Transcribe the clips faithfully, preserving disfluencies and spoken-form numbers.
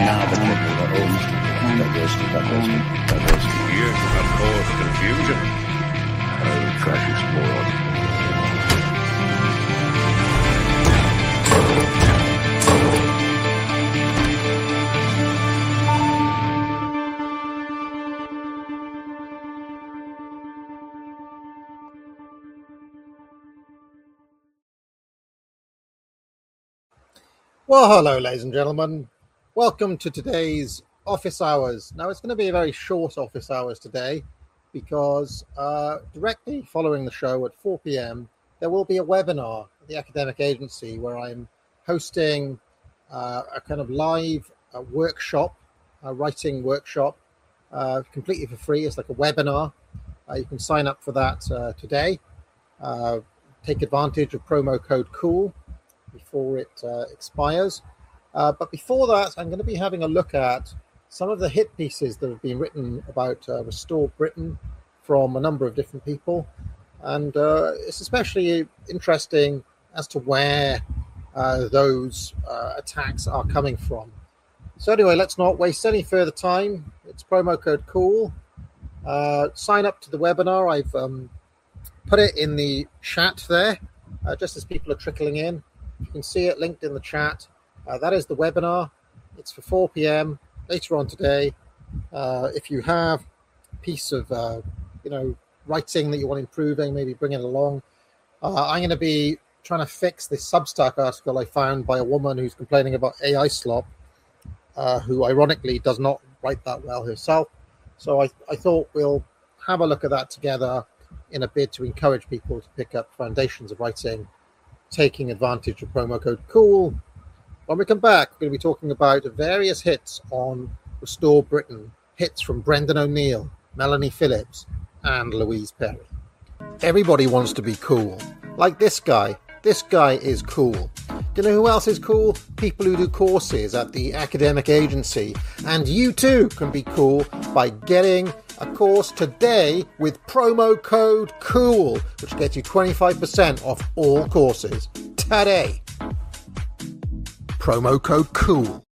now the people that owns diversity, diversity, diversity. You have caused confusion. Oh, fascist moron. Well, hello, ladies and gentlemen. Welcome to today's office hours. Now, it's going to be a very short office hours today because uh, directly following the show at four p.m, there will be a webinar at the academic agency where I'm hosting uh, a kind of live uh, workshop, a writing workshop, uh, completely for free. It's like a webinar. Uh, you can sign up for that uh, today. Uh, take advantage of promo code COOL before it uh, expires. Uh, but before that, I'm going to be having a look at some of the hit pieces that have been written about uh, Restore Britain from a number of different people. And uh, it's especially interesting as to where uh, those uh, attacks are coming from. So anyway, let's not waste any further time. It's promo code COOL. Uh, sign up to the webinar. I've um, put it in the chat there, uh, just as people are trickling in. You can see it linked in the chat. Uh, that is the webinar. It's for four p.m. later on today. Uh, if you have a piece of, uh, you know, writing that you want improving, maybe bring it along. Uh, I'm going to be trying to fix this Substack article I found by a woman who's complaining about A I slop, uh, who ironically does not write that well herself. So I, I thought we'll have a look at that together in a bid to encourage people to pick up foundations of writing, taking advantage of promo code COOL. When we come back, we're going to be talking about various hits on Restore Britain, hits from Brendan O'Neill, Melanie Phillips, and Louise Perry. Everybody wants to be cool, like this guy. This guy is cool. Do you know who else is cool? People who do courses at the academic agency. And you too can be cool by getting a course today with promo code COOL, which gets you twenty-five percent off all courses today. Promo code COOL.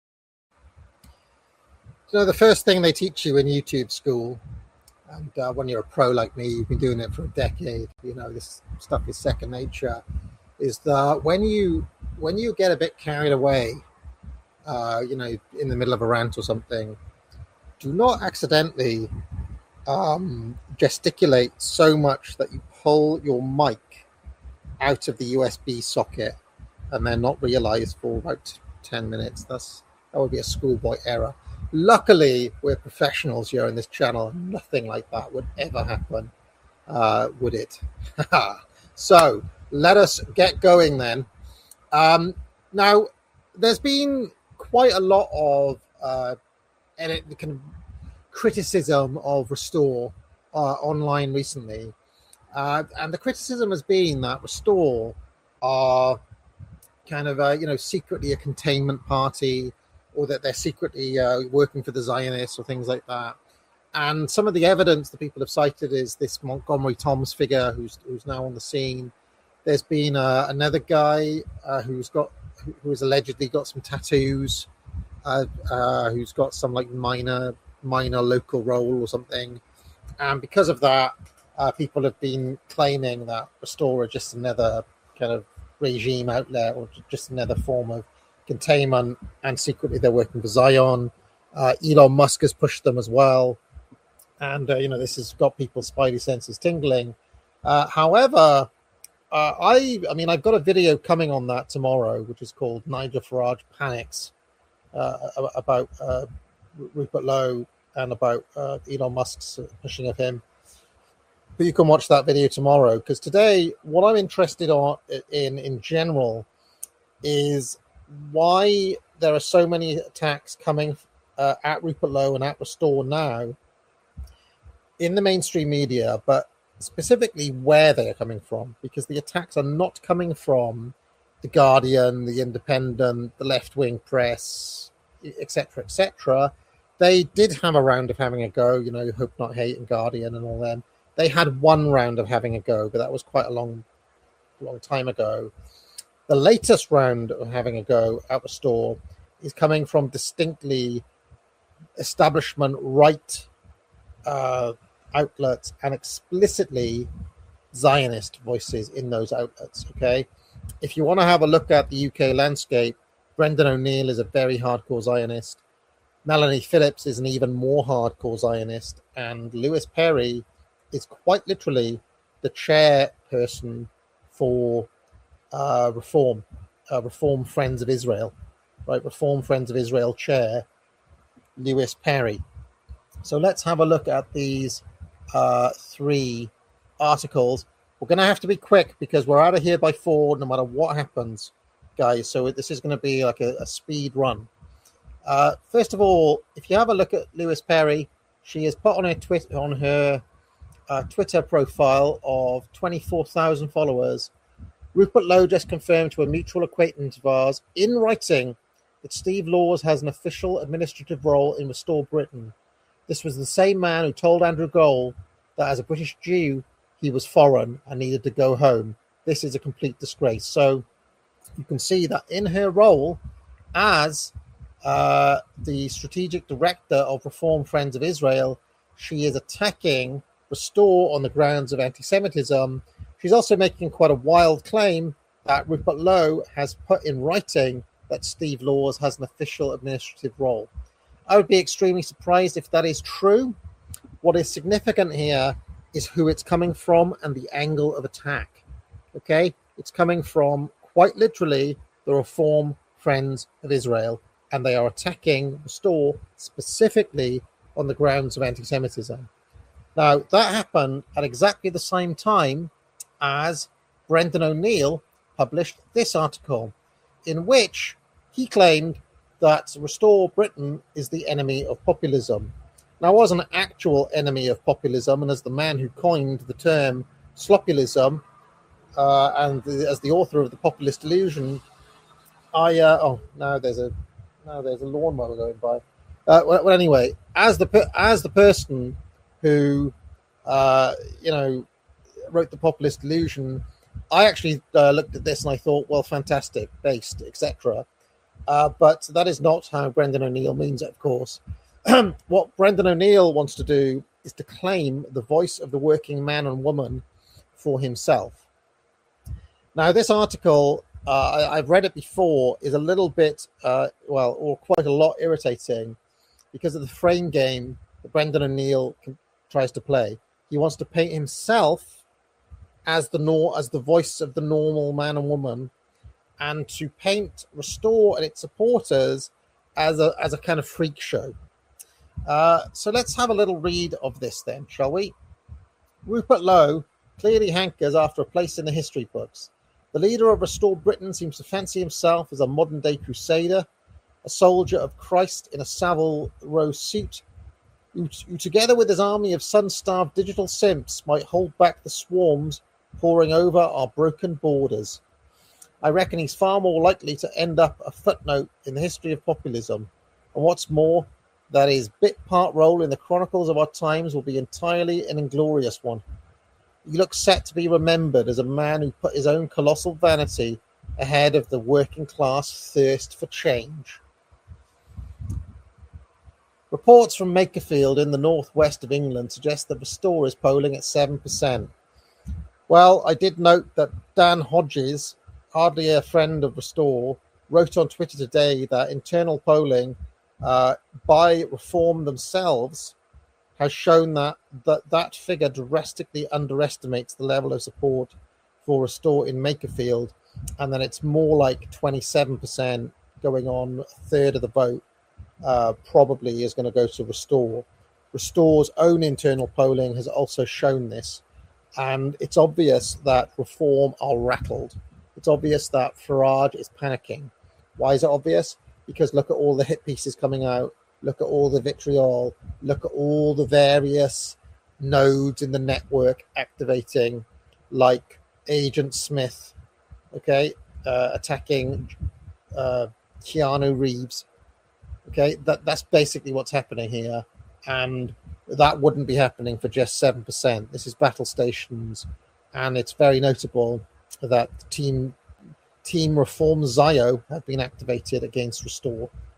So the first thing they teach you in YouTube school, and uh, when you're a pro like me, you've been doing it for a decade, you know, this stuff is second nature, is that when you when you get a bit carried away, uh, you know, in the middle of a rant or something, do not accidentally um, gesticulate so much that you pull your mic out of the U S B socket and then not realize for about ten minutes. That's that would be a schoolboy error. Luckily, we're professionals here on this channel. Nothing like that would ever happen, uh, would it? So let us get going then. Um, now, there's been quite a lot of uh, edit, kind of criticism of Restore uh, online recently. Uh, and the criticism has been that Restore are kind of, uh, you know, secretly a containment party, or that they're secretly uh, working for the Zionists or things like that. And some of the evidence that people have cited is this Montgomery Toms figure who's who's now on the scene. There's been uh, another guy uh, who's got who has allegedly got some tattoos, uh, uh, who's got some like minor minor local role or something. And because of that, uh, people have been claiming that Restore are just another kind of regime outlet or just another form of containment, and secretly they're working for Zion. Uh, Elon Musk has pushed them as well. And, uh, you know, this has got people's spidey senses tingling. Uh, however, uh, I I mean, I've got a video coming on that tomorrow, which is called Nigel Farage Panics, uh, about uh, Rupert Lowe and about uh, Elon Musk's pushing of him. But you can watch that video tomorrow, because today what I'm interested on, in in general is why there are so many attacks coming uh, at Rupert Lowe and at Restore now in the mainstream media, but specifically where they are coming from, because the attacks are not coming from the Guardian, the Independent, the left-wing press, et cetera, et cetera. They did have a round of having a go, you know, Hope Not Hate and Guardian and all them. They had one round of having a go, but that was quite a long, long time ago. The latest round of having a go at Restore is coming from distinctly establishment right uh, outlets and explicitly Zionist voices in those outlets. Okay, if you want to have a look at the U K landscape, Brendan O'Neill is a very hardcore Zionist. Melanie Phillips is an even more hardcore Zionist, and Lewis Perry is quite literally the chairperson for uh, Reform, uh, Reform Friends of Israel, right? Reform Friends of Israel chair, Lewis Perry. So let's have a look at these uh, three articles. We're going to have to be quick because we're out of here by four, no matter what happens, guys. So this is going to be like a, a speed run. Uh, first of all, if you have a look at Lewis Perry, she has put on her twit on her uh, Twitter profile of twenty-four thousand followers. Rupert Lowe just confirmed to a mutual acquaintance of ours in writing that Steve Laws has an official administrative role in Restore Britain. This was the same man who told Andrew Gold that as a British Jew, he was foreign and needed to go home. This is a complete disgrace. So you can see that in her role as uh, the strategic director of Reform Friends of Israel, she is attacking Restore on the grounds of anti-Semitism. She's also making quite a wild claim that Rupert Lowe has put in writing that Steve Laws has an official administrative role. I would be extremely surprised if that is true. What is significant here is who it's coming from and the angle of attack. Okay? It's coming from, quite literally, the Reform Friends of Israel, and they are attacking Restore specifically on the grounds of anti-Semitism. Now, that happened at exactly the same time as Brendan O'Neill published this article, in which he claimed that Restore Britain is the enemy of populism. Now, I was an actual enemy of populism, and as the man who coined the term slopulism, uh, and the, as the author of The Populist Illusion, I uh, oh now there's a now there's a lawnmower going by. Uh, well, well, anyway, as the as the person who uh, you know wrote The Populist Illusion, I actually uh, looked at this and I thought, well, fantastic, based, et cetera. Uh, but that is not how Brendan O'Neill means it, of course. What Brendan O'Neill wants to do is to claim the voice of the working man and woman for himself. Now, this article, uh, I, I've read it before, is a little bit, uh, well, or quite a lot irritating because of the frame game that Brendan O'Neill can, tries to play. He wants to paint himself as the nor- as the voice of the normal man and woman, and to paint Restore and its supporters as a as a kind of freak show. Uh, so let's have a little read of this then, shall we? Rupert Lowe clearly hankers after a place in the history books. The leader of Restore Britain seems to fancy himself as a modern-day crusader, a soldier of Christ in a Savile Row suit, who, who together with his army of sun-starved digital simps might hold back the swarms pouring over our broken borders. I reckon he's far more likely to end up a footnote in the history of populism. And what's more, that his bit-part role in the chronicles of our times will be entirely an inglorious one. He looks set to be remembered as a man who put his own colossal vanity ahead of the working-class thirst for change. Reports from Makerfield in the northwest of England suggest that Restore is polling at seven percent. Well, I did note that Dan Hodges, hardly a friend of Restore, wrote on Twitter today that internal polling uh, by Reform themselves has shown that, that that figure drastically underestimates the level of support for Restore in Makerfield, and that it's more like twenty-seven percent going on, a third of the vote uh, probably is going to go to Restore. Restore's own internal polling has also shown this, and it's obvious that Reform are rattled. It's obvious that Farage is panicking. Why is it obvious? Because look at all the hit pieces coming out. Look at all the vitriol. Look at all the various nodes in the network activating, like Agent Smith, okay, uh, attacking uh, Keanu Reeves. Okay, that that's basically what's happening here, and that wouldn't be happening for just seven percent. This is battle stations, and it's very notable that Team Team Reform Zio have been activated against Restore.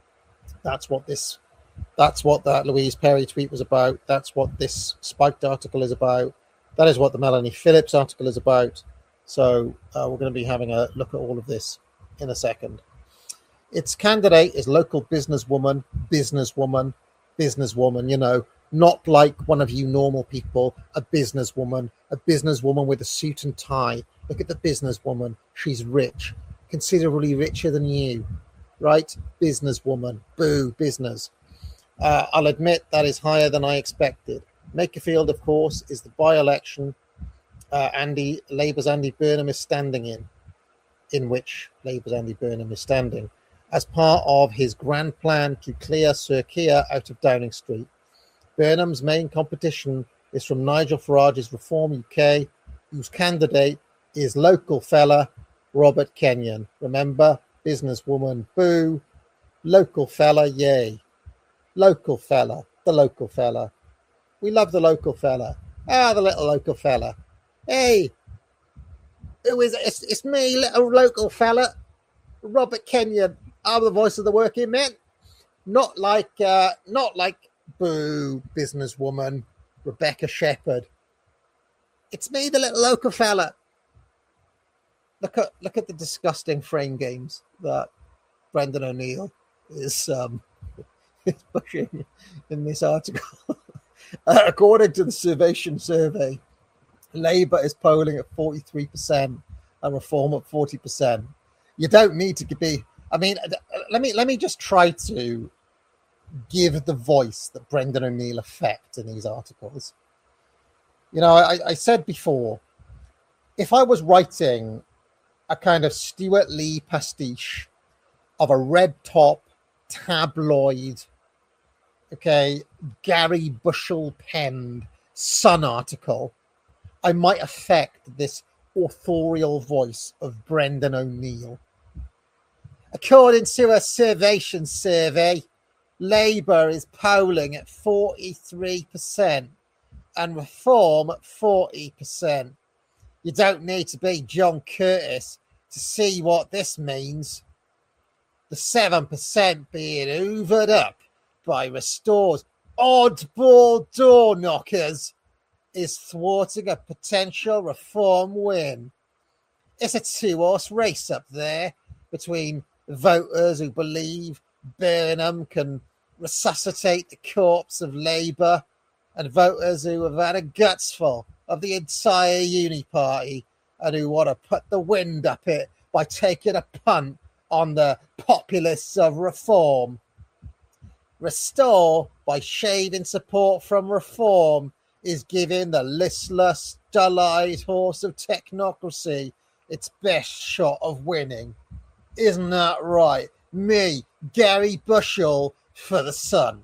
That's what this, that's what that Louise Perry tweet was about. That's what this Spiked article is about. That is what the Melanie Phillips article is about. So uh, we're going to be having a look at all of this in a second. Its candidate is local businesswoman, businesswoman, businesswoman, you know, not like one of you normal people, a businesswoman, a businesswoman with a suit and tie. Look at the businesswoman. She's rich, considerably richer than you, right? Businesswoman, boo, business. Uh, I'll admit that is higher than I expected. Makerfield, of course, is the by-election uh, Andy Labour's Andy Burnham is standing in, in which Labour's Andy Burnham is standing, as part of his grand plan to clear Sir Keir out of Downing Street. Burnham's main competition is from Nigel Farage's Reform U K, whose candidate is local fella Robert Kenyon. Remember, businesswoman, boo, local fella, yay. Local fella, the local fella. We love the local fella. Ah, the little local fella. Hey, who is it? It's, it's me, little local fella, Robert Kenyon. I'm the voice of the working men. Not like, uh, not like, boo, businesswoman, Rebecca Shepherd. It's me, the little local fella. Look at look at the disgusting frame games that Brendan O'Neill is um, is pushing in this article. uh, according to the Survation survey, Labour is polling at forty-three percent and Reform at forty percent. You don't need to be. I mean, let me let me just try to give the voice that Brendan O'Neill affect in these articles. You know, I, I said before, if I was writing a kind of Stuart Lee pastiche of a red top tabloid, okay, Gary Bushell penned Sun article, I might affect this authorial voice of Brendan O'Neill. According to a Survation survey, Labour is polling at forty-three percent and Reform at forty percent. You don't need to be John Curtis to see what this means. The seven percent being hoovered up by Restore's oddball door knockers is thwarting a potential Reform win. It's a two-horse race up there between voters who believe Burnham can resuscitate the corpse of Labour and voters who have had a gutsful of the entire uni party and who want to put the wind up it by taking a punt on the populists of Reform. Restore, by shading support from Reform, is giving the listless, dull-eyed horse of technocracy its best shot of winning. Isn't that right? Me, Gary Bushell, for the Sun.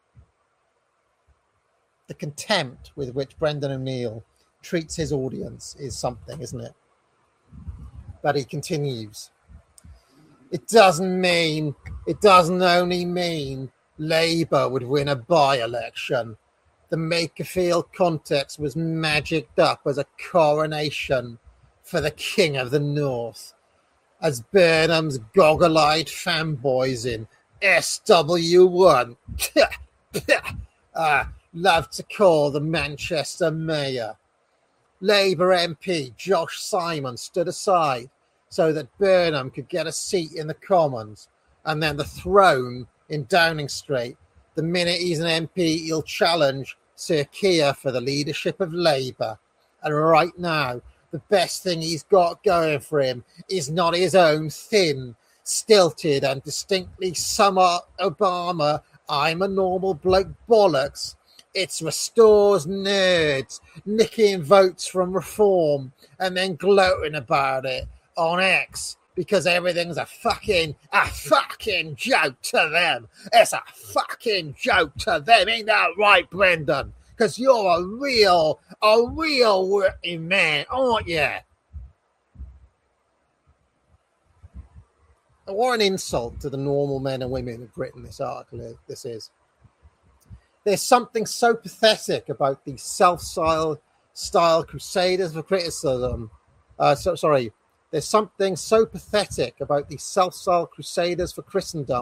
The contempt with which Brendan O'Neill treats his audience is something, isn't it? But he continues. It doesn't mean, it doesn't only mean Labour would win a by-election. The Makerfield context was magicked up as a coronation for the King of the North, as Burnham's goggle-eyed fanboys in S W one uh, love to call the Manchester mayor. Labour M P Josh Simon stood aside so that Burnham could get a seat in the Commons and then the throne in Downing Street. The minute he's an M P, he'll challenge Sir Keir for the leadership of Labour. And right now, the best thing he's got going for him is not his own thin, stilted and distinctly summer Obama, I'm a normal bloke bollocks. It's Restore's nerds nicking votes from Reform and then gloating about it on X because everything's a fucking, a fucking joke to them. It's a fucking joke to them. Ain't that right, Brendan? Because you're a real, a real working man, aren't you? What an insult to the normal men and women who've written this article this is. There's something so pathetic about these self-styled style crusaders for criticism. Uh, so, sorry, there's something so pathetic about these self-styled crusaders for Christendom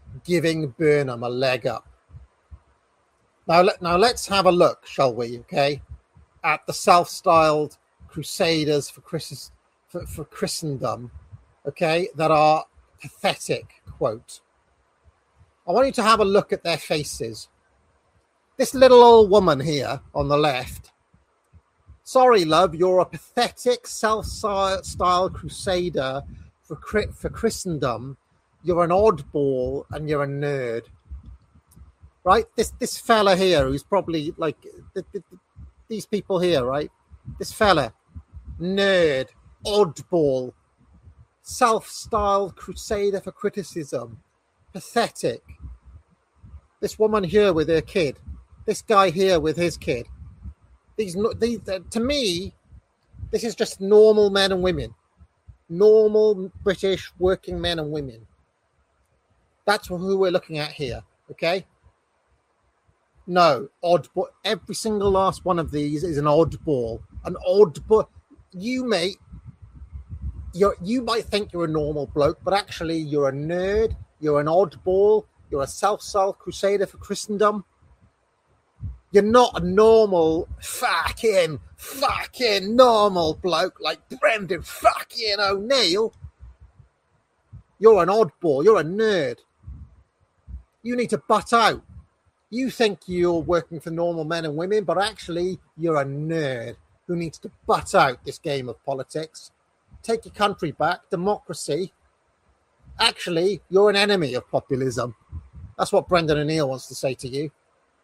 giving Burnham a leg up. Now, let, now let's have a look, shall we, okay, at the self-styled crusaders for, Christ, for, for Christendom, okay, that are pathetic, quote. I want you to have a look at their faces. This little old woman here on the left, sorry, love, you're a pathetic self-styled crusader for, for Christendom. You're an oddball and you're a nerd. Right? This this fella here who's probably like th- th- th- these people here, right? This fella, nerd, oddball, self-styled crusader for criticism, pathetic. This woman here with her kid, this guy here with his kid. These, these uh, to me, this is just normal men and women, normal British working men and women. That's who we're looking at here, okay? No, oddball. Every single last one of these is an oddball. An oddball. You, mate, you you might think you're a normal bloke, but actually you're a nerd, you're an oddball, you're a self-styled crusader for Christendom. You're not a normal fucking, fucking normal bloke like Brendan fucking O'Neill. You're an oddball, you're a nerd. You need to butt out. You think you're working for normal men and women, but actually you're a nerd who needs to butt out this game of politics. Take your country back, democracy. Actually, you're an enemy of populism. That's what Brendan O'Neill wants to say to you.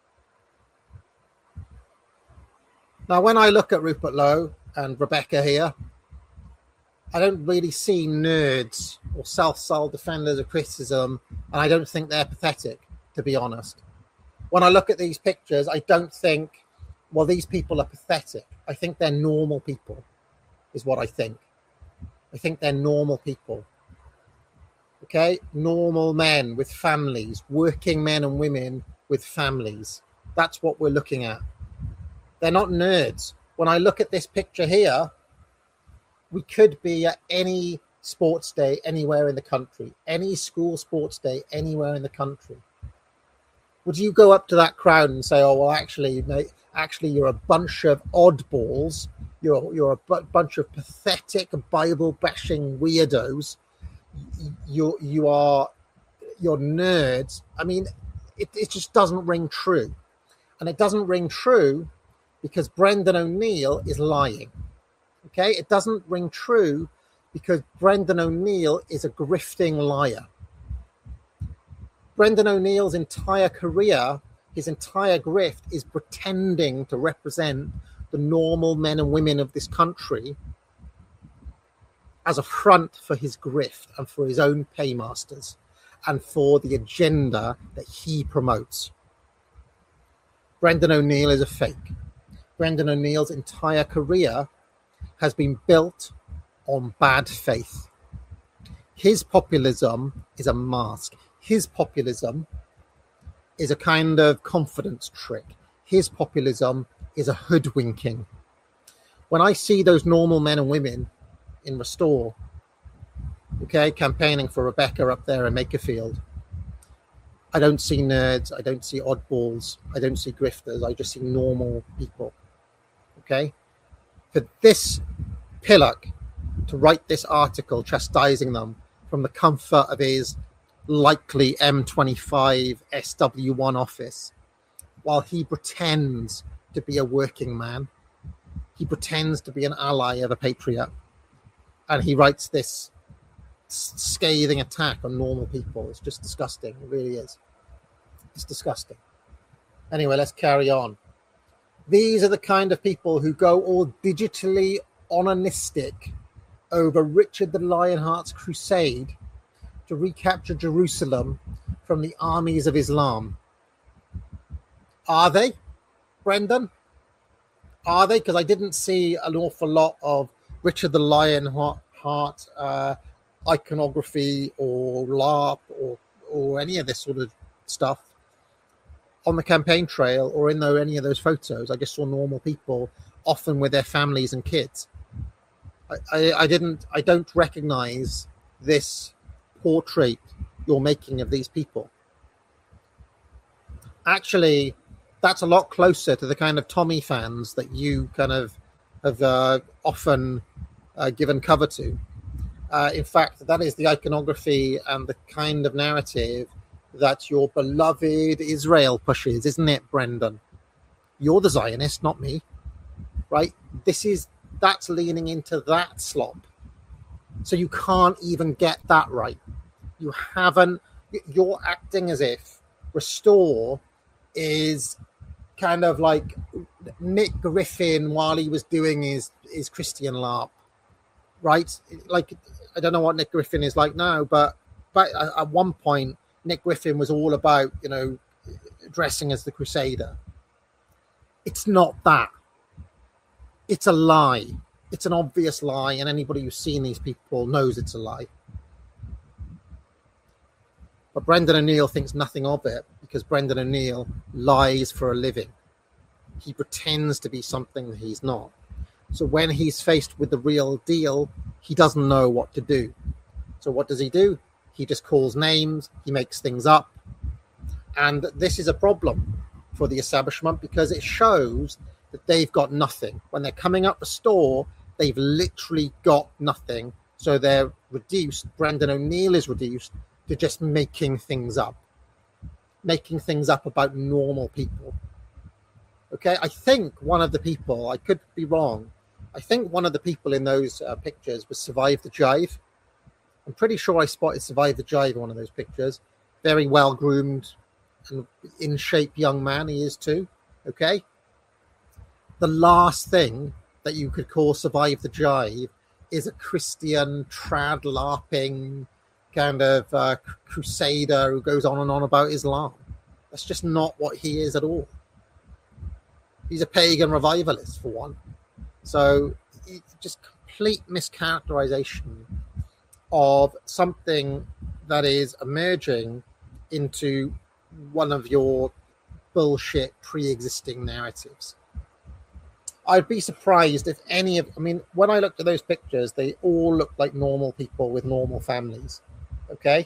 Now, when I look at Rupert Lowe and Rebecca here, I don't really see nerds or self-styled defenders of criticism, and I don't think they're pathetic, to be honest. When I look at these pictures, I don't think, well, these people are pathetic. I think they're normal people, is what I think. I think they're normal people. Okay? Normal men with families, working men and women with families. That's what we're looking at. They're not nerds. When I look at this picture here, we could be at any sports day anywhere in the country, any school sports day anywhere in the country. Would you go up to that crowd and say, "Oh, well, actually, mate, actually, you're a bunch of oddballs. You're you're a b- bunch of pathetic Bible-bashing weirdos. You you are you're nerds." I mean, it it just doesn't ring true, and it doesn't ring true because Brendan O'Neill is lying. Okay, it doesn't ring true because Brendan O'Neill is a grifting liar. Brendan O'Neill's entire career, his entire grift is pretending to represent the normal men and women of this country as a front for his grift and for his own paymasters and for the agenda that he promotes. Brendan O'Neill is a fake. Brendan O'Neill's entire career has been built on bad faith. His populism is a mask. His populism is a kind of confidence trick. His populism is a hoodwinking. When I see those normal men and women in Restore, okay, campaigning for Rebecca up there in Makerfield, I don't see nerds, I don't see oddballs, I don't see grifters, I just see normal people, okay? For this pillock to write this article chastising them from the comfort of his likely M twenty-five S W one office, while he pretends to be a working man, he pretends to be an ally of a patriot, and he writes this scathing attack on normal people. It's just disgusting. It really is. It's disgusting. Anyway, let's carry on. These are the kind of people who go all digitally onanistic over Richard the Lionheart's crusade to recapture Jerusalem from the armies of Islam. Are they, Brendan? Are they? Because I didn't see an awful lot of Richard the Lionheart uh, iconography or LARP or, or any of this sort of stuff on the campaign trail or in the, any of those photos. I just saw normal people, often with their families and kids. I, I, I didn't. I don't recognize this portrait you're making of these people. actually, that's a lot closer to the kind of Tommy fans that you kind of have uh, often uh, given cover to. Uh, in fact, that is the iconography and the kind of narrative that your beloved Israel pushes, isn't it, Brendan? You're the Zionist, not me, right? This is, that's leaning into that slop. So you can't even get that right. You haven't, you're acting as if Restore is kind of like Nick Griffin while he was doing his, his Christian LARP, right? Like, I don't know what Nick Griffin is like now, but, but at one point, Nick Griffin was all about, you know, dressing as the Crusader. It's not that. It's a lie. It's an obvious lie, and anybody who's seen these people knows it's a lie. But Brendan O'Neill thinks nothing of it because Brendan O'Neill lies for a living. He pretends to be something that he's not. So when he's faced with the real deal, he doesn't know what to do. So what does he do? He just calls names, he makes things up. And this is a problem for the establishment because it shows that they've got nothing. When they're coming up the store, they've literally got nothing. So they're reduced, Brendan O'Neill is reduced to just making things up. Making things up about normal people. Okay, I think one of the people, I could be wrong, I think one of the people in those uh, pictures was Survive the Jive. I'm pretty sure I spotted Survive the Jive in one of those pictures. Very well-groomed and in-shape young man he is too, okay? The last thing that you could call Survive the Jive is a Christian, trad-larping kind of uh, crusader who goes on and on about Islam. That's just not what he is at all. He's a pagan revivalist, for one. So it's just complete mischaracterization of something that is emerging into one of your bullshit pre-existing narratives. I'd be surprised if any of, I mean, when I looked at those pictures, they all looked like normal people with normal families. Okay?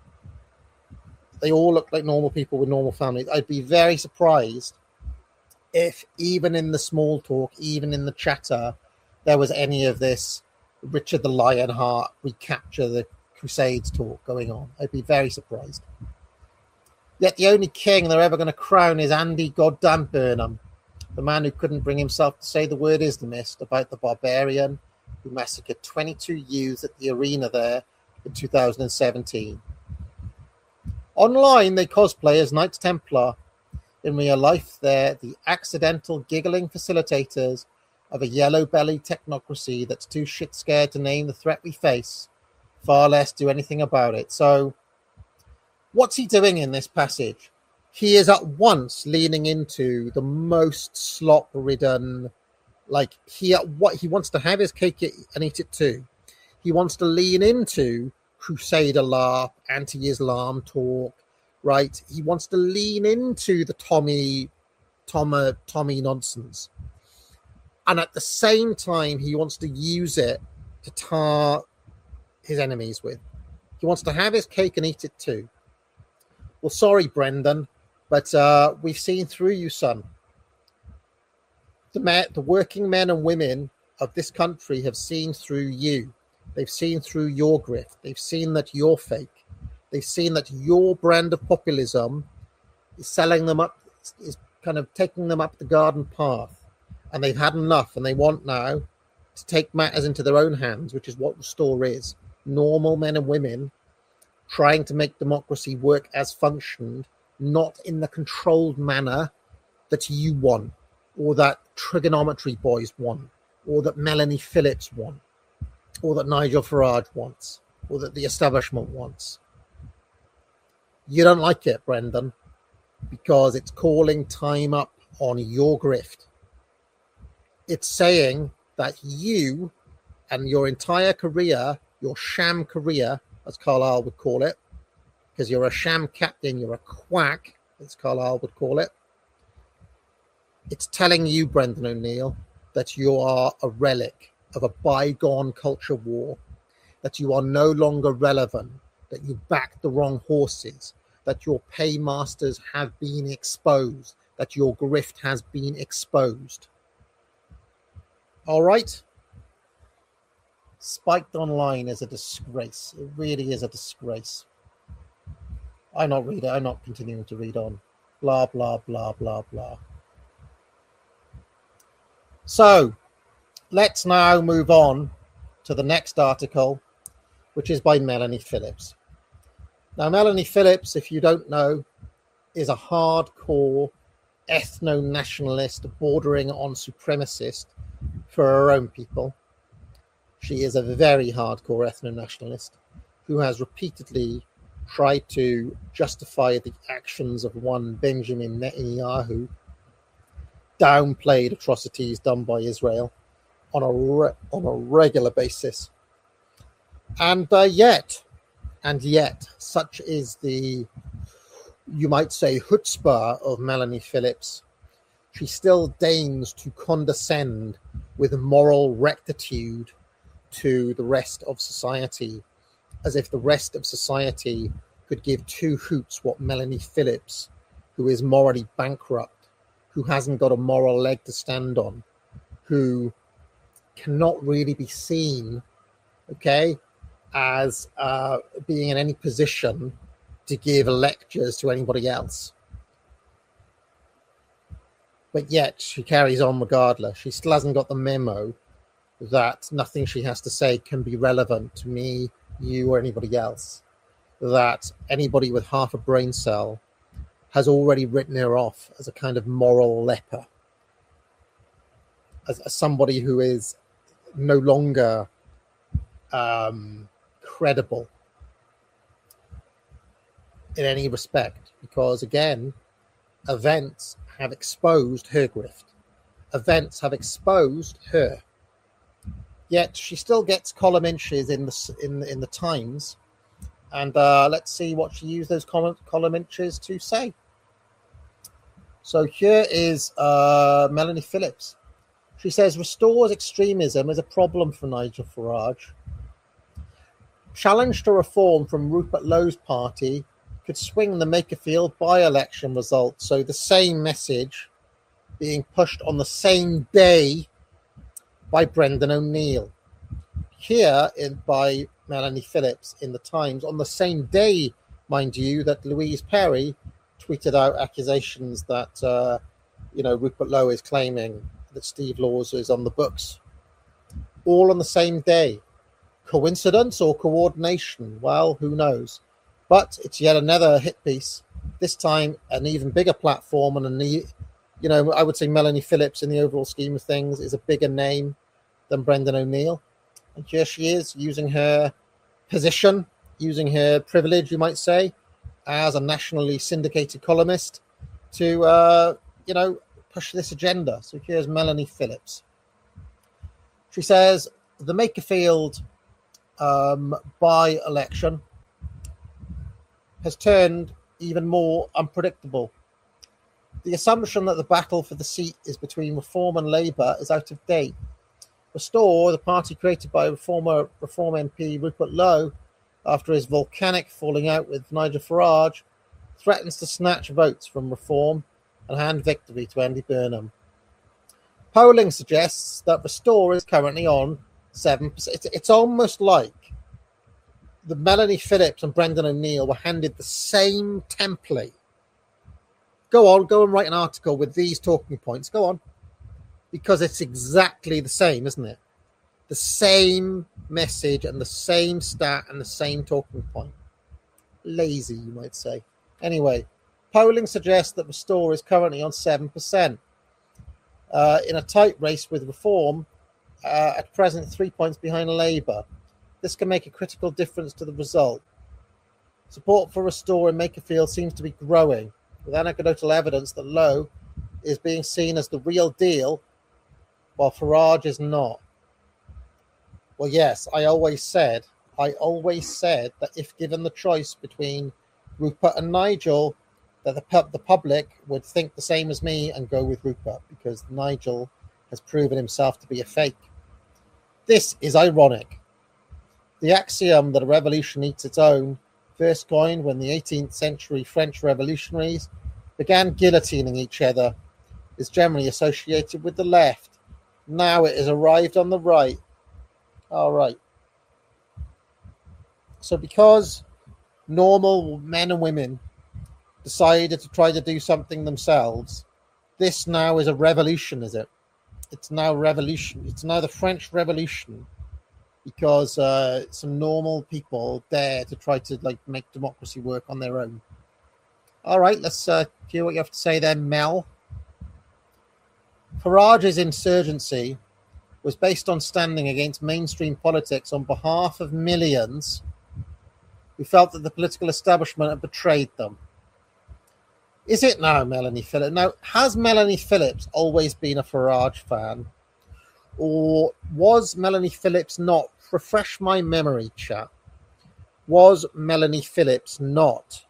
They all look like normal people with normal families. I'd be very surprised if even in the small talk, even in the chatter, there was any of this Richard the Lionheart recapture the Crusades talk going on. I'd be very surprised. Yet the only king they're ever going to crown is Andy Goddamn Burnham, the man who couldn't bring himself to say the word Islamist about the barbarian who massacred twenty-two youths at the arena there in two thousand seventeen. Online, they cosplay as Knights Templar. In real life, they're the accidental giggling facilitators of a yellow-bellied technocracy that's too shit-scared to name the threat we face, far less do anything about it. So, what's he doing in this passage? He is at once leaning into the most slop-ridden, like, he, what he wants to have his cake and eat it too. He wants to lean into Crusader LARP, anti-Islam talk, right? He wants to lean into the Tommy, Tommy, Tommy nonsense. And at the same time, he wants to use it to tar his enemies with. He wants to have his cake and eat it too. Well, sorry, Brendan, but uh, we've seen through you, son. The, ma- the working men and women of this country have seen through you. They've seen through your grift. They've seen that you're fake. They've seen that your brand of populism is selling them up, is kind of taking them up the garden path. And they've had enough, and they want now to take matters into their own hands, which is what Restore is. Normal men and women trying to make democracy work as functioned, not in the controlled manner that you want, or that Trigonometry Boys want, or that Melanie Phillips want, or that Nigel Farage wants, or that the establishment wants. You don't like it, Brendan, because it's calling time up on your grift. It's saying that you and your entire career, your sham career, as Carlyle would call it, because you're a sham captain, you're a quack, as Carlyle would call it. It's telling you, Brendan O'Neill, that you are a relic of a bygone culture war, that you are no longer relevant, that you backed the wrong horses, that your paymasters have been exposed, that your grift has been exposed. All right? Spiked Online is a disgrace. It really is a disgrace. I'm not reading. I'm not continuing to read on. Blah, blah, blah, blah, blah. So, let's now move on to the next article, which is by Melanie Phillips. Now, Melanie Phillips, if you don't know, is a hardcore ethno-nationalist bordering on supremacist for her own people. She is a very hardcore ethno-nationalist who has repeatedly tried to justify the actions of one Benjamin Netanyahu, downplayed atrocities done by Israel on a re- on a regular basis. And uh, yet, and yet, such is the, you might say, chutzpah of Melanie Phillips, she still deigns to condescend with moral rectitude to the rest of society, as if the rest of society could give two hoots what Melanie Phillips, who is morally bankrupt, who hasn't got a moral leg to stand on, who cannot really be seen, okay, as uh, being in any position to give lectures to anybody else. But yet she carries on regardless. She still hasn't got the memo that nothing she has to say can be relevant to me, you, or anybody else. That anybody with half a brain cell has already written her off as a kind of moral leper, as, as somebody who is no longer um, credible in any respect, because again, events have exposed her grift. Events have exposed her. Yet she still gets column inches in the in in the Times, and uh, let's see what she used those column column inches to say. So here is uh, Melanie Phillips. She says, restores extremism as a problem for Nigel Farage. Challenge to reform from Rupert Lowe's party could swing the Makerfield by-election result. So the same message being pushed on the same day by Brendan O'Neill. Here in, by Melanie Phillips in the Times, on the same day, mind you, that Louise Perry tweeted out accusations that, uh, you know, Rupert Lowe is claiming that Steve Laws is on the books. All on the same day. Coincidence or coordination? Well, who knows? But it's yet another hit piece. This time, an even bigger platform, and a, you know, I would say Melanie Phillips, in the overall scheme of things, is a bigger name than Brendan O'Neill. And here she is, using her position, using her privilege, you might say, as a nationally syndicated columnist to, uh, you know, push this agenda. So here's Melanie Phillips. She says, the Makerfield um, by-election has turned even more unpredictable. The assumption that the battle for the seat is between Reform and Labour is out of date. Restore, the party created by reformer Reform M P Rupert Lowe after his volcanic falling out with Nigel Farage, threatens to snatch votes from Reform and hand victory to Andy Burnham. Polling suggests that Restore is currently on seven percent. It's, it's almost like the Melanie Phillips and Brendan O'Neill were handed the same template. Go on, go and write an article with these talking points. Go on. Because it's exactly the same, isn't it? The same message and the same stat and the same talking point. Lazy, you might say. Anyway, polling suggests that Restore is currently on seven percent. Uh, in a tight race with Reform, uh, at present three points behind Labour. This can make a critical difference to the result. Support for Restore in Makerfield seems to be growing, with anecdotal evidence that Lowe is being seen as the real deal, while Farage is not. Well, yes, I always said, I always said that if given the choice between Rupert and Nigel, that the, pub, the public would think the same as me and go with Rupert, because Nigel has proven himself to be a fake. This is ironic. The axiom that a revolution eats its own first coined when the eighteenth century French revolutionaries began guillotining each other, is generally associated with the left. Now it has arrived on the right. All right. So because normal men and women decided to try to do something themselves, this now is a revolution, is it? It's now revolution. It's now the French Revolution because uh, some normal people dare to try to like make democracy work on their own. All right, let's uh, hear what you have to say then, Mel. Farage's insurgency was based on standing against mainstream politics on behalf of millions who felt that the political establishment had betrayed them. Is it now, Melanie Phillips? Now, has Melanie Phillips always been a Farage fan? Or was Melanie Phillips not, refresh my memory, chat, was Melanie Phillips not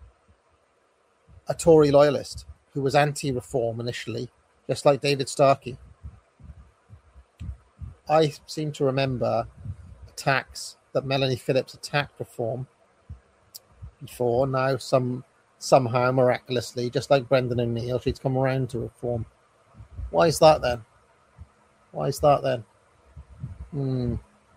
a Tory loyalist who was anti-reform initially, just like David Starkey? I seem to remember attacks that Melanie Phillips attacked reform before. Now, some somehow miraculously, just like Brendan O'Neill, she's come around to reform. Why is that then? Why is that then? Hmm.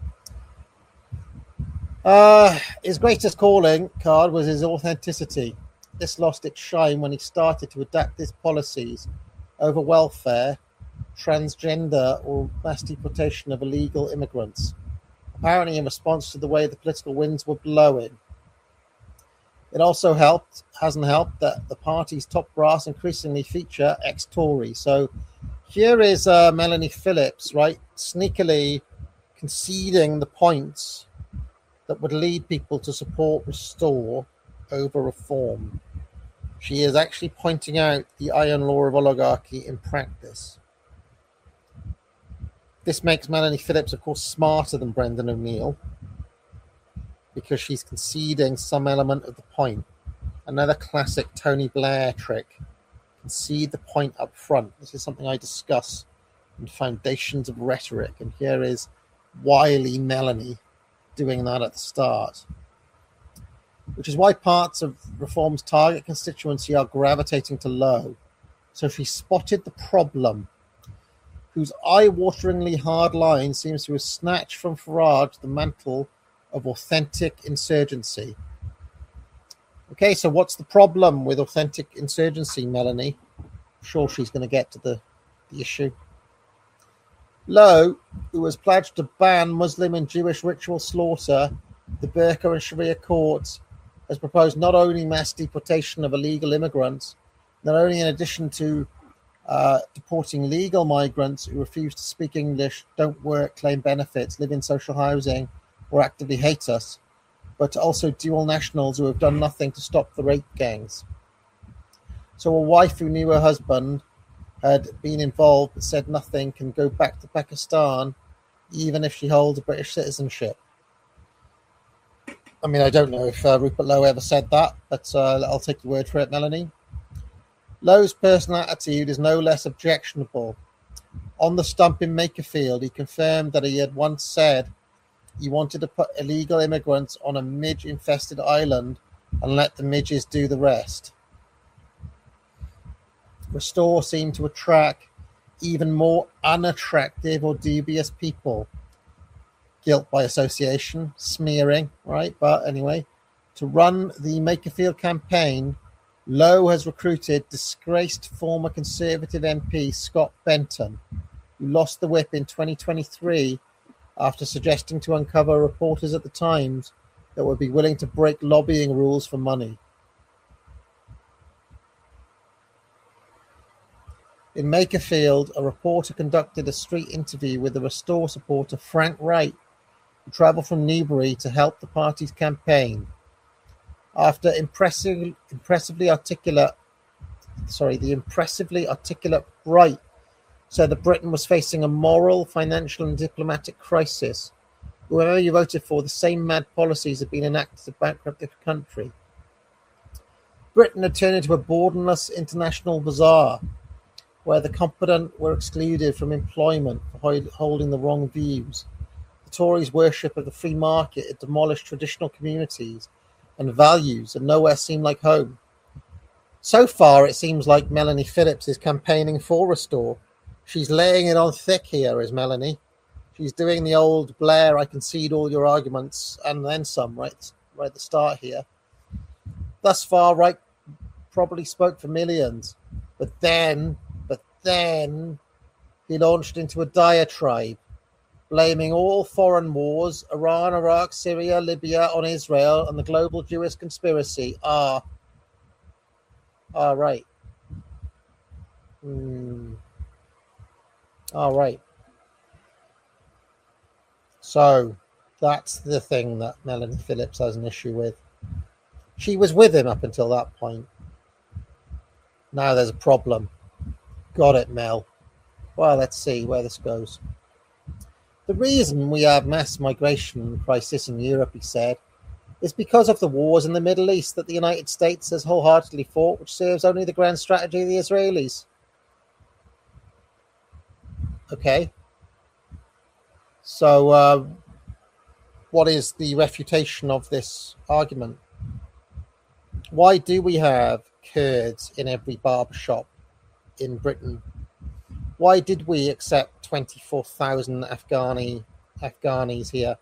Uh, his greatest calling card was his authenticity. This lost its shine when he started to adapt his policies over welfare, transgender, or mass deportation of illegal immigrants, apparently in response to the way the political winds were blowing. It also helped, hasn't helped, that the party's top brass increasingly feature ex-Tory. So here is uh, Melanie Phillips, right, sneakily conceding the points that would lead people to support Restore over Reform. She is actually pointing out the iron law of oligarchy in practice. This makes Melanie Phillips, of course, smarter than Brendan O'Neill, because she's conceding some element of the point. Another classic Tony Blair trick. Concede the point up front. This is something I discuss in Foundations of Rhetoric. And here is wily Melanie doing that at the start. Which is why parts of Reform's target constituency are gravitating to Lowe. So she spotted the problem, whose eye-wateringly hard line seems to have snatched from Farage the mantle of authentic insurgency. Okay, so what's the problem with authentic insurgency, Melanie? I'm sure she's going to get to the, the issue. Lowe, who has pledged to ban Muslim and Jewish ritual slaughter, the Burqa and Sharia courts, has proposed not only mass deportation of illegal immigrants, not only in addition to uh, deporting legal migrants who refuse to speak English, don't work, claim benefits, live in social housing, or actively hate us, but also dual nationals who have done nothing to stop the rape gangs. So a wife who knew her husband had been involved but said nothing can go back to Pakistan even if she holds a British citizenship. I mean, I don't know if uh, Rupert Lowe ever said that, but uh, I'll take your word for it, Melanie. Lowe's personal attitude is no less objectionable. On the stump in Makerfield, he confirmed that he had once said he wanted to put illegal immigrants on a midge-infested island and let the midges do the rest. Restore seemed to attract even more unattractive or dubious people. Guilt by association, smearing, right? But anyway, to run the Makerfield campaign, Lowe has recruited disgraced former Conservative M P Scott Benton, who lost the whip in twenty twenty-three after suggesting to uncover reporters at the Times that would be willing to break lobbying rules for money. In Makerfield, a reporter conducted a street interview with the Restore supporter Frank Wright, who travelled from Newbury to help the party's campaign. After impressive, impressively articulate, sorry, the impressively articulate Wright said that Britain was facing a moral, financial and diplomatic crisis. Whoever you voted for, the same mad policies have been enacted to bankrupt the country. Britain had turned into a borderless international bazaar where the competent were excluded from employment for holding the wrong views. The Tories' worship of the free market had demolished traditional communities and values, and nowhere seem like home. So far, it seems like Melanie Phillips is campaigning for Restore. She's laying it on thick here, is Melanie. She's doing the old Blair, I concede all your arguments, and then some, right, right at the start here. Thus far, Reich probably spoke for millions. But then, but then, he launched into a diatribe, blaming all foreign wars, Iran, Iraq, Syria, Libya, on Israel and the global Jewish conspiracy. Ah, ah, right. Hmm. All right. So that's the thing that Melanie Phillips has an issue with. She was with him up until that point. Now there's a problem. Got it, Mel. Well, let's see where this goes. The reason we have mass migration crisis in Europe, he said, is because of the wars in the Middle East that the United States has wholeheartedly fought, which serves only the grand strategy of the Israelis. Okay. So, uh, what is the refutation of this argument? Why do we have Kurds in every barber shop in Britain? Why did we accept twenty-four thousand Afghani Afghanis here?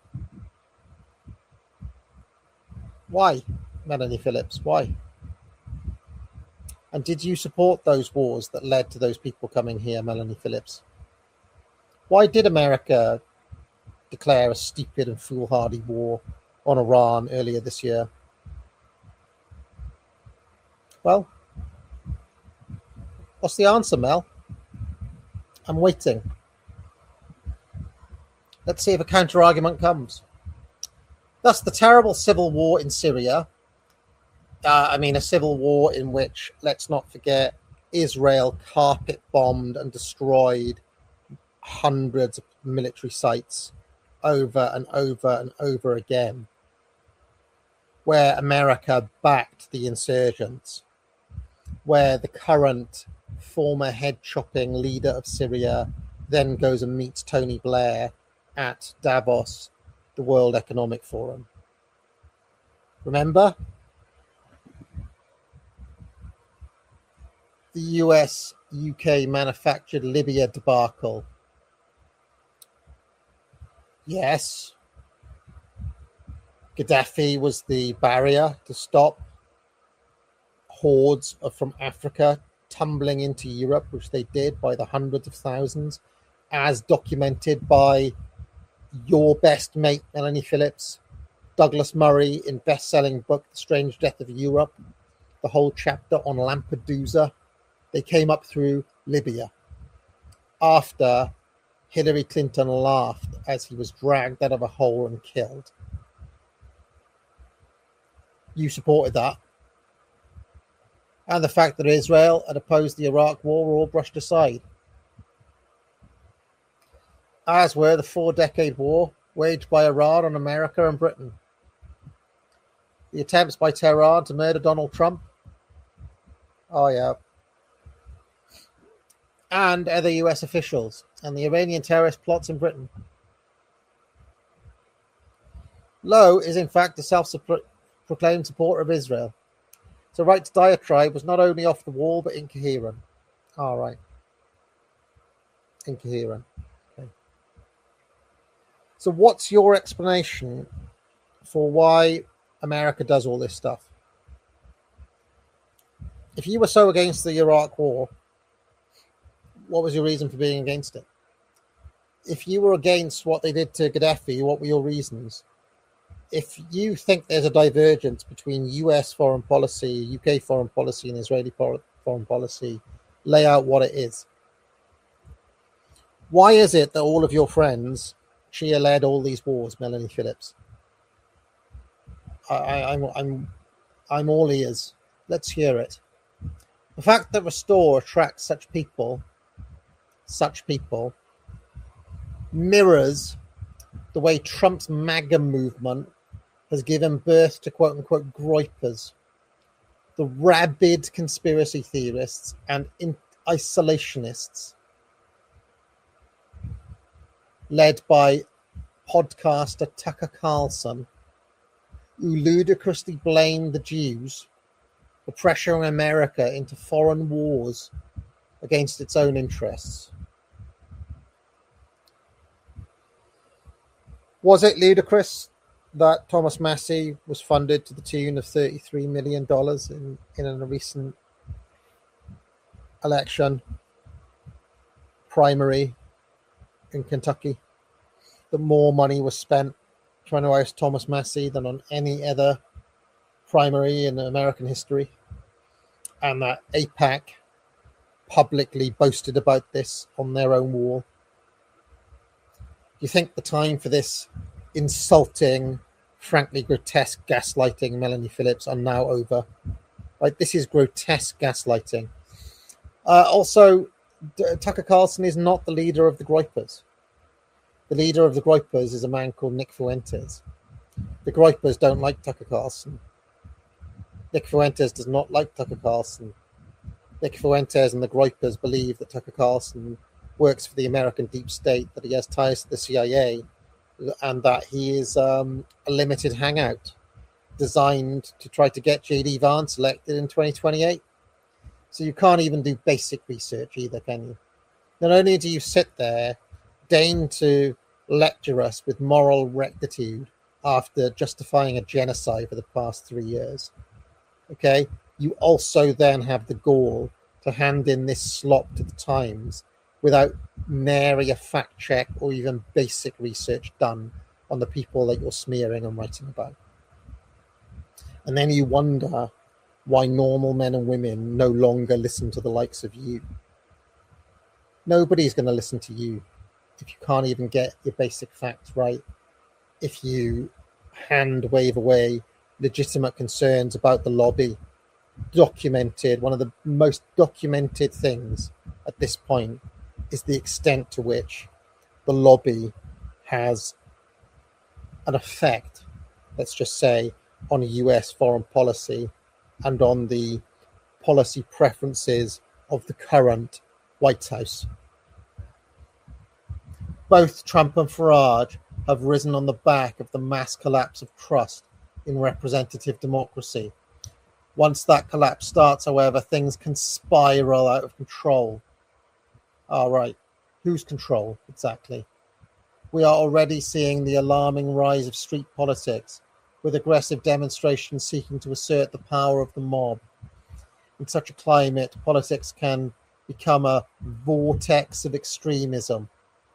Why, Melanie Phillips? Why? And did you support those wars that led to those people coming here, Melanie Phillips? Why did America declare a stupid and foolhardy war on Iran earlier this year? Well, what's the answer, Mel? I'm waiting. Let's see if a counter-argument comes. Thus, the terrible civil war in Syria, uh, I mean, a civil war in which, let's not forget, Israel carpet-bombed and destroyed hundreds of military sites over and over and over again, where America backed the insurgents, where the current former head-chopping leader of Syria then goes and meets Tony Blair at Davos, the World Economic Forum. Remember? The U S U K manufactured Libya debacle. Yes. Gaddafi was the barrier to stop hordes from Africa tumbling into Europe, which they did by the hundreds of thousands, as documented by your best mate, Melanie Phillips, Douglas Murray, in best-selling book, The Strange Death of Europe, the whole chapter on Lampedusa. They came up through Libya after Hillary Clinton laughed as he was dragged out of a hole and killed. You supported that. And the fact that Israel had opposed the Iraq war were all brushed aside. As were the four-decade war waged by Iran on America and Britain. The attempts by Tehran to murder Donald Trump. Oh, yeah. And other U S officials. And the Iranian terrorist plots in Britain. Lowe is, in fact, a self-proclaimed supporter of Israel. So Reich's diatribe was not only off the wall, but incoherent. All right. Incoherent. Okay. So what's your explanation for why America does all this stuff? If you were so against the Iraq war, what was your reason for being against it? If you were against what they did to Gaddafi, what were your reasons? If you think there's a divergence between U S foreign policy, U K foreign policy, and Israeli foreign policy, lay out what it is. Why is it that all of your friends Shia-led all these wars, Melanie Phillips? I, I, I'm, I'm, I'm all ears. Let's hear it. The fact that Restore attracts such people, such people, mirrors the way Trump's MAGA movement has given birth to quote-unquote groypers, the rabid conspiracy theorists and in- isolationists, led by podcaster Tucker Carlson, who ludicrously blamed the Jews for pressuring America into foreign wars against its own interests. Was it ludicrous that Thomas Massie was funded to the tune of thirty-three million dollars in, in a recent election primary in Kentucky? That more money was spent trying to oust Thomas Massie than on any other primary in American history, and that AIPAC publicly boasted about this on their own wall. Do you think the time for this insulting, frankly grotesque gaslighting Melanie Phillips are now over? Like, this is grotesque gaslighting. Uh, also, D- Tucker Carlson is not the leader of the Groypers. The leader of the Groypers is a man called Nick Fuentes. The Groypers don't like Tucker Carlson. Nick Fuentes does not like Tucker Carlson. Nick Fuentes and the Groypers believe that Tucker Carlson works for the American deep state, that he has ties to the C I A, and that he is um, a limited hangout designed to try to get J D Vance elected in twenty twenty-eight. So you can't even do basic research either, can you? Not only do you sit there, deign to lecture us with moral rectitude after justifying a genocide for the past three years, okay, you also then have the gall to hand in this slop to the Times without nary a fact check or even basic research done on the people that you're smearing and writing about. And then you wonder why normal men and women no longer listen to the likes of you. Nobody's going to listen to you if you can't even get your basic facts right, if you hand wave away legitimate concerns about the lobby. Documented, one of the most documented things at this point is the extent to which the lobby has an effect, let's just say, on U S foreign policy and on the policy preferences of the current White House. Both Trump and Farage have risen on the back of the mass collapse of trust in representative democracy. Once that collapse starts, however, things can spiral out of control. All right, whose control exactly? We are already seeing the alarming rise of street politics, with aggressive demonstrations seeking to assert the power of the mob. In such a climate, politics can become a vortex of extremism.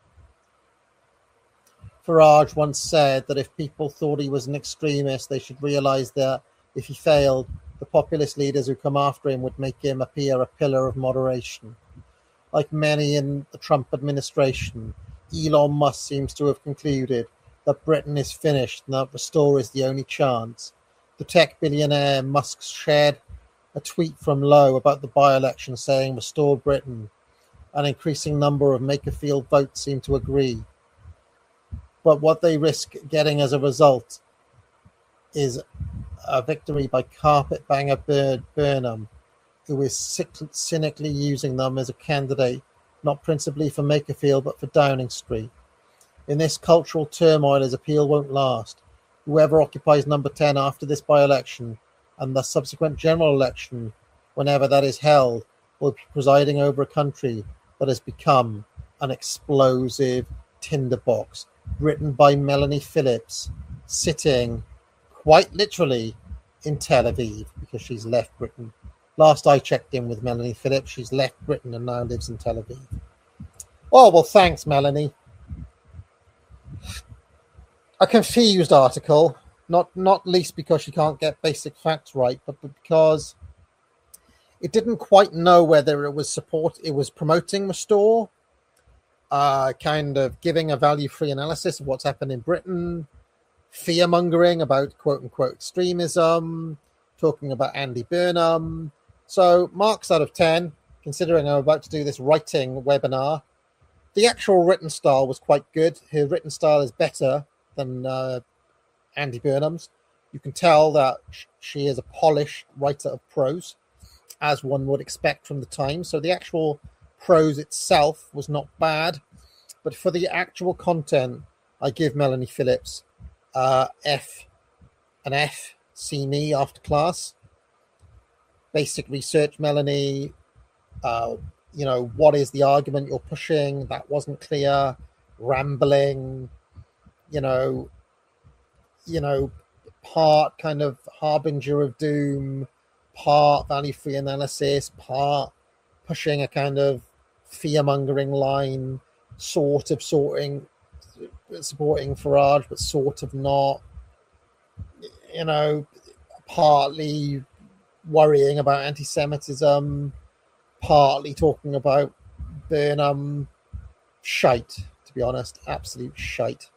Farage once said that if people thought he was an extremist, they should realize that if he failed, the populist leaders who come after him would make him appear a pillar of moderation. Like many in the Trump administration, Elon Musk seems to have concluded that Britain is finished and that restore is the only chance. The tech billionaire Musk shared a tweet from Lowe about the by-election saying restore Britain. An increasing number of Makerfield votes seem to agree. But what they risk getting as a result is a victory by carpetbagger Bird Burnham, who is cynically using them as a candidate, not principally for Makerfield, but for Downing Street. In this cultural turmoil, his appeal won't last. Whoever occupies number ten after this by-election and the subsequent general election, whenever that is held, will be presiding over a country that has become an explosive tinderbox, written by Melanie Phillips, sitting quite literally in Tel Aviv, because she's left Britain. Last I checked in with Melanie Phillips, she's left Britain and now lives in Tel Aviv. Oh, well, thanks, Melanie. A confused article, not not least because she can't get basic facts right, but because it didn't quite know whether it was support, it was promoting Restore, uh, kind of giving a value-free analysis of what's happened in Britain, fear-mongering about quote-unquote extremism, talking about Andy Burnham. So marks out of ten, considering I'm about to do this writing webinar. The actual written style was quite good. Her written style is better than uh, Andy Burnham's. You can tell that she is a polished writer of prose, as one would expect from the Times. So the actual prose itself was not bad, but for the actual content, I give Melanie Phillips uh, F an F, see me after class. Basic research, Melanie. Uh, you know, what is the argument you're pushing? That wasn't clear. Rambling, you know, you know, part kind of harbinger of doom, part value-free analysis, part pushing a kind of fear-mongering line, sort of sorting, supporting Farage, but sort of not. You know, partly worrying about anti-Semitism, partly talking about Burnham. Shite, to be honest. Absolute shite.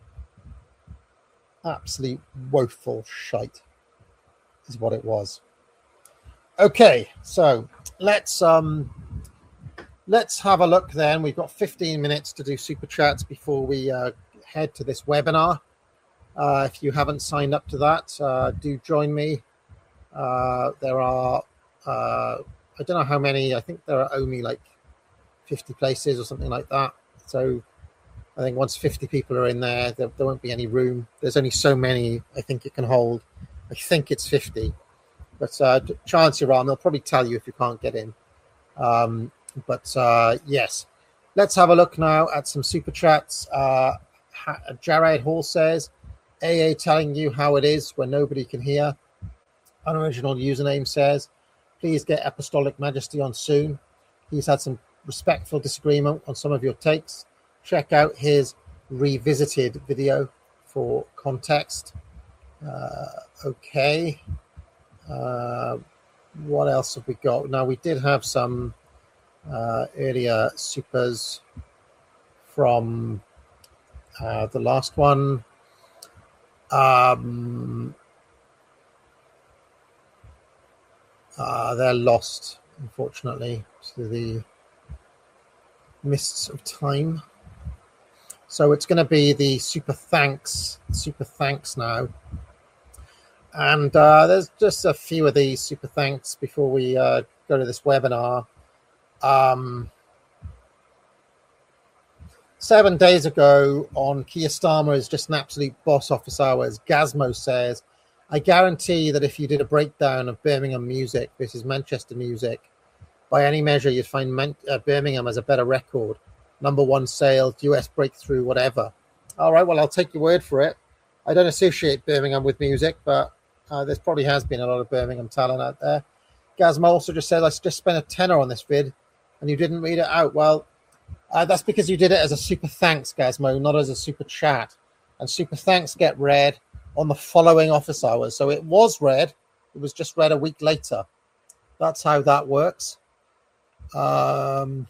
Absolute woeful shite is what it was. Okay, so let's um let's have a look then. We've got fifteen minutes to do super chats before we uh, head to this webinar. Uh, if you haven't signed up to that, uh, do join me. Uh, there are, uh, I don't know how many, I think there are only like fifty places or something like that. So I think once fifty people are in there, there, there won't be any room. There's only so many I think it can hold. I think it's fifty. But uh, chances are, they'll probably tell you if you can't get in. Um, but uh, yes, let's have a look now at some super chats. Uh, Jared Hall says, A A telling you how it is when nobody can hear. Unoriginal username says, please get Apostolic Majesty on soon. He's had some respectful disagreement on some of your takes. Check out his revisited video for context. Uh, okay. Uh, what else have we got? Now, we did have some uh, earlier supers from uh, the last one. Um, uh, they're lost, unfortunately, to the mists of time. So it's going to be the super thanks, super thanks now. And uh, there's just a few of these super thanks before we uh, go to this webinar. Um, seven days ago on Keir Starmer is just an absolute boss office hours. Gazmo says, I guarantee that if you did a breakdown of Birmingham music versus Manchester music, by any measure, you'd find Man- uh, Birmingham as a better record. Number one sales, U S breakthrough, whatever. All right, well, I'll take your word for it. I don't associate Birmingham with music, but uh, there probably has been a lot of Birmingham talent out there. Gazmo also just said, I just spent a tenner on this vid, and you didn't read it out. Well, uh, that's because you did it as a super thanks, Gazmo, not as a super chat. And super thanks get read on the following office hours. So it was read. It was just read a week later. That's how that works. Um...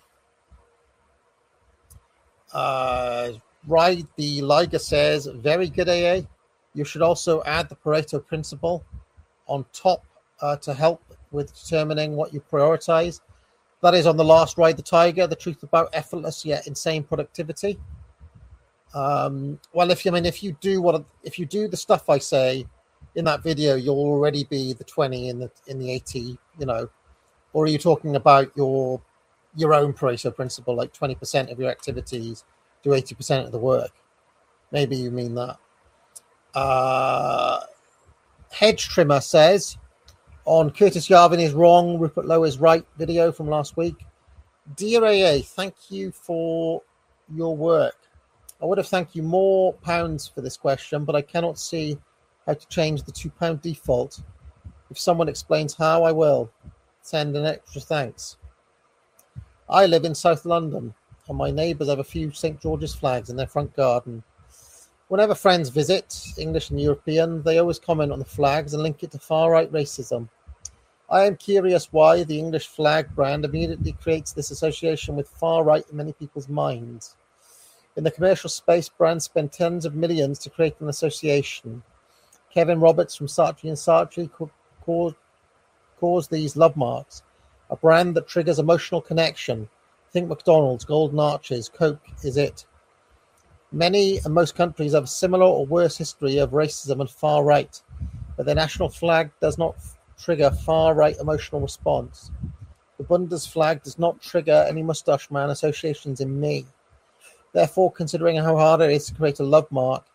Uh, Ride the Liger says, very good, A A. You should also add the Pareto principle on top uh, to help with determining what you prioritize. That is on the last Ride the Tiger, the truth about effortless yet insane productivity. Um, well, if you I mean if you do what if you do the stuff I say in that video, you'll already be the twenty in the in the eighty, you know. Or are you talking about your your own Pareto principle, like twenty percent of your activities do eighty percent of the work? Maybe you mean that. Uh, Hedge Trimmer says, on Curtis Yarvin is wrong, Rupert Lowe is right video from last week. Dear A A, thank you for your work. I would have thanked you more pounds for this question, but I cannot see how to change the two pound default. If someone explains how, I will send an extra thanks. I live in South London, and my neighbours have a few Saint George's flags in their front garden. Whenever friends visit, English and European, they always comment on the flags and link it to far-right racism. I am curious why the English flag brand immediately creates this association with far-right in many people's minds. In the commercial space, brands spend tens of millions to create an association. Kevin Roberts from Saatchi and Saatchi caused, caused these love marks. A brand that triggers emotional connection. Think McDonald's, Golden Arches, Coke is it. Many and most countries have a similar or worse history of racism and far right, but their national flag does not trigger far right emotional response. The Bundes flag does not trigger any mustache man associations in me. Therefore, considering how hard it is to create a love mark,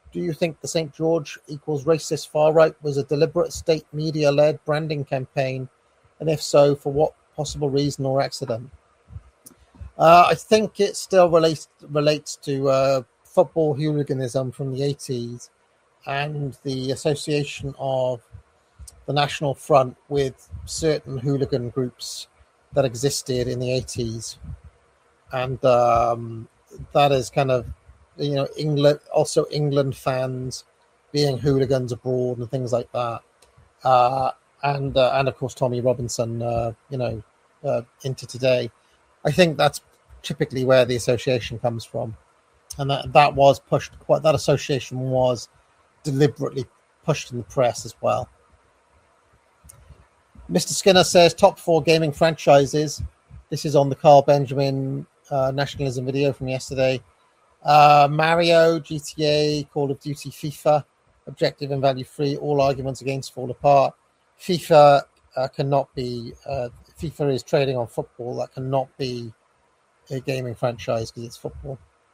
Do you think the Saint George equals racist far right was a deliberate state media-led branding campaign? And if so, for what possible reason or accident? Uh, I think it still relates relates to uh, football hooliganism from the eighties and the association of the National Front with certain hooligan groups that existed in the eighties. And um, that is kind of, you know, England, also England fans being hooligans abroad and things like that. Uh, and, uh, and of course, Tommy Robinson, uh, you know, uh, into today. I think that's typically where the association comes from. And that, that was pushed, quite, that association was deliberately pushed in the press as well. Mister Skinner says top four gaming franchises. This is on the Carl Benjamin uh, nationalism video from yesterday. Uh, Mario, G T A, Call of Duty, FIFA, objective and value free. All arguments against fall apart. FIFA uh, cannot be. Uh, FIFA is trading on football. That cannot be a gaming franchise because it's football.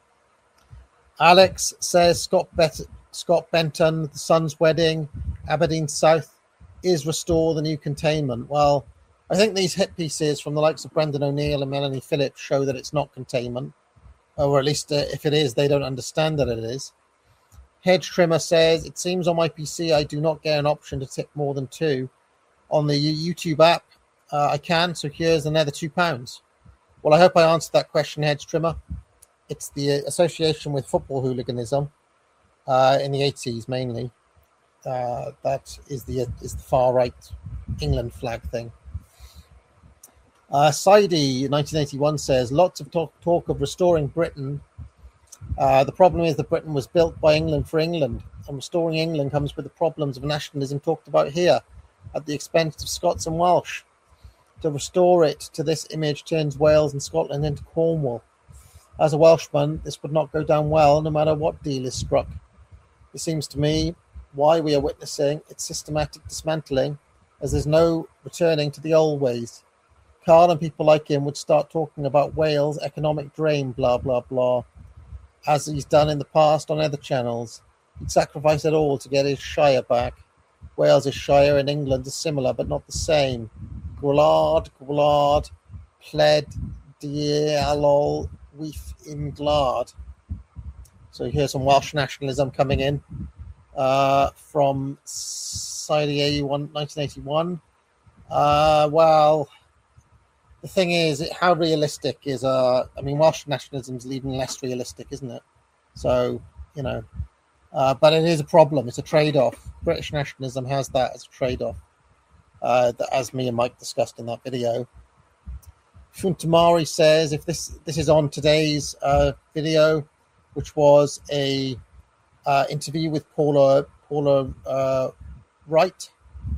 Alex says Scott Bet- Scott Benton, the Sun's Wedding, Aberdeen South is Restore the New Containment. Well, I think these hit pieces from the likes of Brendan O'Neill and Melanie Phillips show that it's not containment. Or at least uh, if it is, they don't understand that it is. Hedge Trimmer says, it seems on my P C I do not get an option to tip more than two. On the YouTube app, uh, I can, so here's another two pounds. Well, I hope I answered that question, Hedge Trimmer. It's the association with football hooliganism uh, in the eighties mainly. Uh, that is the is the far-right England flag thing. Uh, Saidi, nineteen eighty-one, says, lots of talk, talk of restoring Britain. Uh, the problem is that Britain was built by England for England, and restoring England comes with the problems of nationalism talked about here, at the expense of Scots and Welsh. To restore it to this image turns Wales and Scotland into Cornwall. As a Welshman, this would not go down well, no matter what deal is struck. It seems to me why we are witnessing its systematic dismantling, as there's no returning to the old ways. Carl and people like him would start talking about Wales' economic drain, blah, blah, blah, as he's done in the past on other channels. He'd sacrifice it all to get his shire back. Wales' shire and England are similar, but not the same. Gwlad, Gwlad, pled, dialol, weef in glad. So here's some Welsh nationalism coming in uh, from Saidi A U nineteen eighty-one. Uh, well... The thing is, how realistic is, uh, I mean, Welsh nationalism is even less realistic, isn't it? So, you know, uh, but it is a problem. It's a trade-off. British nationalism has that as a trade-off, uh, that, as me and Mike discussed in that video. Funtamari says, if this this is on today's uh, video, which was a uh, interview with Paula Paula uh, Wright,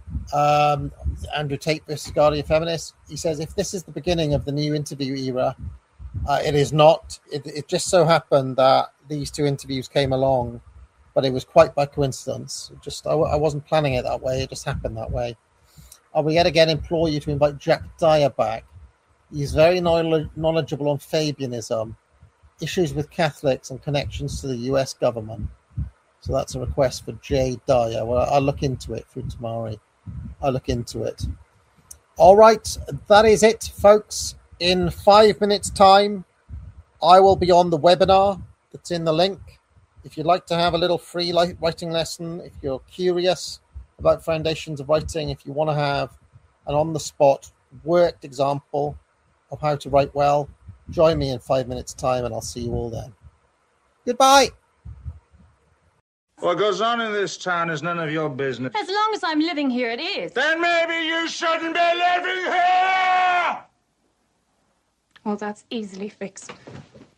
um, Andrew Tate versus Guardian Feminist. He says, if this is the beginning of the new interview era, uh, it is not. It, it just so happened that these two interviews came along, but it was quite by coincidence. It just I, I wasn't planning it that way. It just happened that way. I will yet again implore you to invite Jack Dyer back. He's very knowledgeable on Fabianism, issues with Catholics and connections to the U S government. So that's a request for Jay Dyer. Well, I'll look into it through tomorrow. I'll look into it. All right, that is it, folks. In five minutes' time, I will be on the webinar that's in the link. If you'd like to have a little free writing lesson, if you're curious about foundations of writing, if you want to have an on-the-spot worked example of how to write well, join me in five minutes' time, and I'll see you all then. Goodbye. What goes on in this town is none of your business. As long as I'm living here, it is. Then maybe you shouldn't be living here! Well, that's easily fixed.